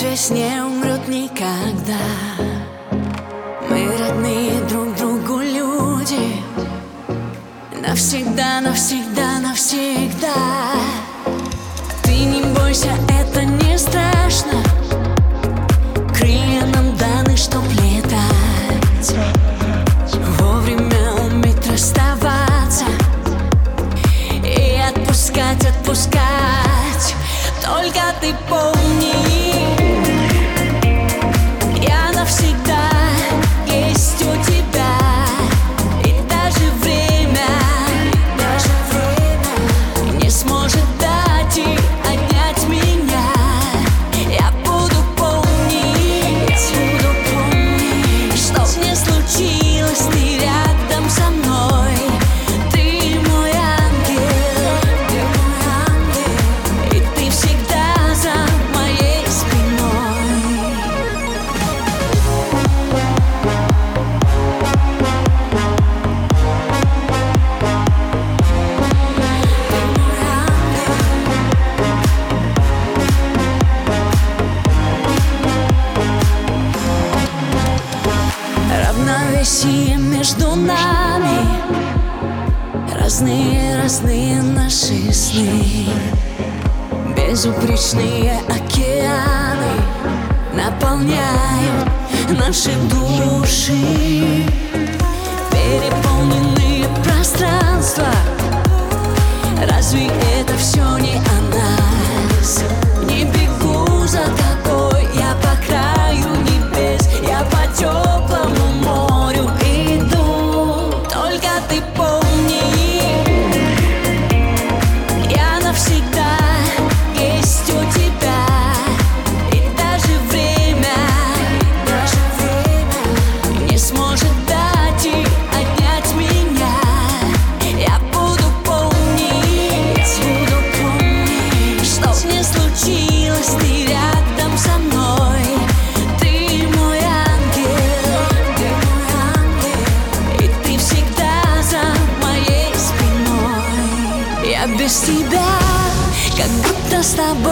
здесь не умрет никогда. Мы родные друг другу люди. Навсегда, навсегда, навсегда. Ты не бойся, это не страшно. Крылья нам даны, чтоб летать. Вовремя уметь расставаться и отпускать, отпускать. Только ты помни, я навсегда есть у тебя. И даже время не сможет дать и отнять меня. Я буду помнить, что б ни случилось, ты рядом со мной. Ты мой ангел, и ты всегда за моей спиной. Равновесие между нами, разные, разные наши сны. Безупречные океаны наполняют наши души. Переполненные пространства, разве это все не о нас? Не бегу за тобой, я по краю небес, я по теплому морю иду. Только ты помни, я навсегда есть у тебя. И даже время не сможет дать и отнять меня. Я буду помнить, что б ни случилось, ты рядом со мной. Ты мой ангел, и ты всегда за моей спиной. Я без тебя, как будто с тобой